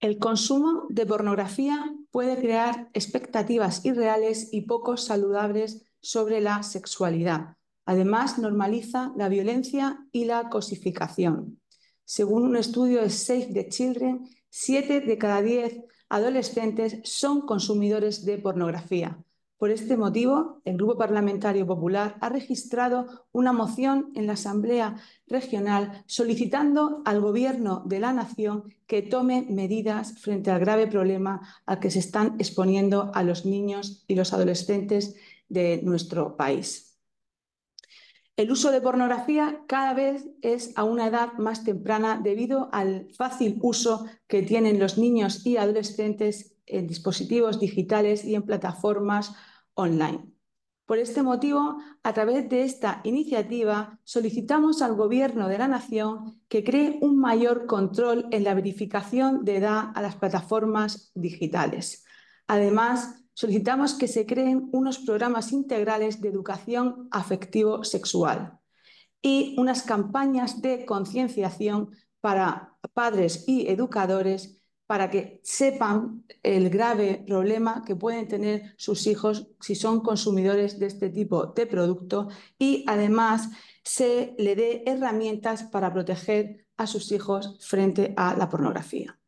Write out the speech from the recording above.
El consumo de pornografía puede crear expectativas irreales y poco saludables sobre la sexualidad. Además, normaliza la violencia y la cosificación. Según un estudio de Save the Children, 7 de cada 10 adolescentes son consumidores de pornografía. Por este motivo, el Grupo Parlamentario Popular ha registrado una moción en la Asamblea Regional solicitando al Gobierno de la Nación que tome medidas frente al grave problema al que se están exponiendo a los niños y los adolescentes de nuestro país. El uso de pornografía cada vez es a una edad más temprana debido al fácil uso que tienen los niños y adolescentes en dispositivos digitales y en plataformas online. Por este motivo, a través de esta iniciativa, solicitamos al Gobierno de la Nación que cree un mayor control en la verificación de edad a las plataformas digitales. Además, solicitamos que se creen unos programas integrales de educación afectivo-sexual y unas campañas de concienciación para padres y educadores para que sepan el grave problema que pueden tener sus hijos si son consumidores de este tipo de producto y además se le dé herramientas para proteger a sus hijos frente a la pornografía.